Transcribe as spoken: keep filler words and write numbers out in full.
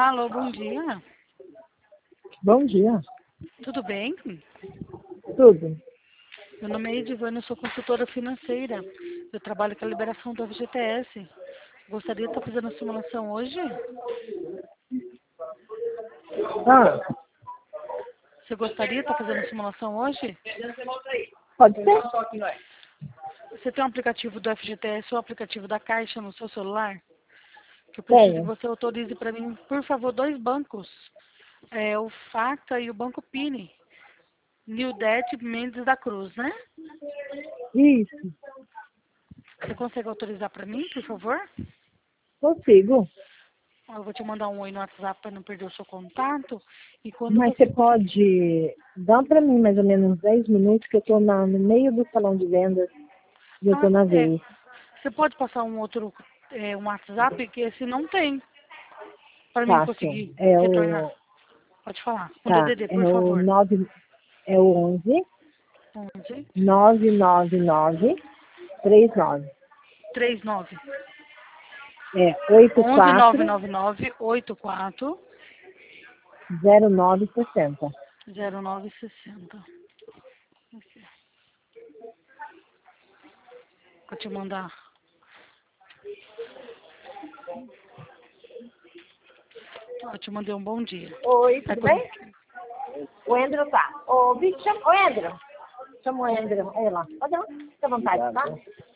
Alô, bom dia. Bom dia. Tudo bem? Tudo. Meu nome é Edivana, eu sou consultora financeira. Eu trabalho com a liberação do F G T S. Gostaria de estar fazendo a simulação hoje? Ah, Você gostaria de estar fazendo a simulação hoje? pode ser? Você tem um aplicativo do F G T S ou aplicativo da Caixa no seu celular? Que eu preciso que Tenho. você autorize para mim, por favor, dois bancos. É, o Facta e o Banco Pini. Nildete Mendes da Cruz, né? Isso. Você consegue autorizar para mim, por favor? Consigo. Eu vou te mandar um oi no WhatsApp para não perder o seu contato. E quando Mas você você conseguir... pode dar para mim mais ou menos dez minutos que eu estou no meio do salão de vendas e eu Ah, estou na é. vez. Você pode passar um outro é, um WhatsApp que esse não tem para mim Passo. conseguir É retornar. o. Pode falar. Com Tá. D D D, por É o favor. nove. É o onze onze, nove nove nove três nove. trinta e nove. É oito onze, nove quatro nove nove, oitenta e quatro, zero nove sessenta. zero nove sessenta. Aqui. Vou te mandar. Eu te mandei um bom dia. Oi, Aí tudo quando... bem? O Andrew tá. Ô, Vitor, chama o Andrew. Chama o Andrew. Olha lá. Pode ir lá. Fica à vontade, tá?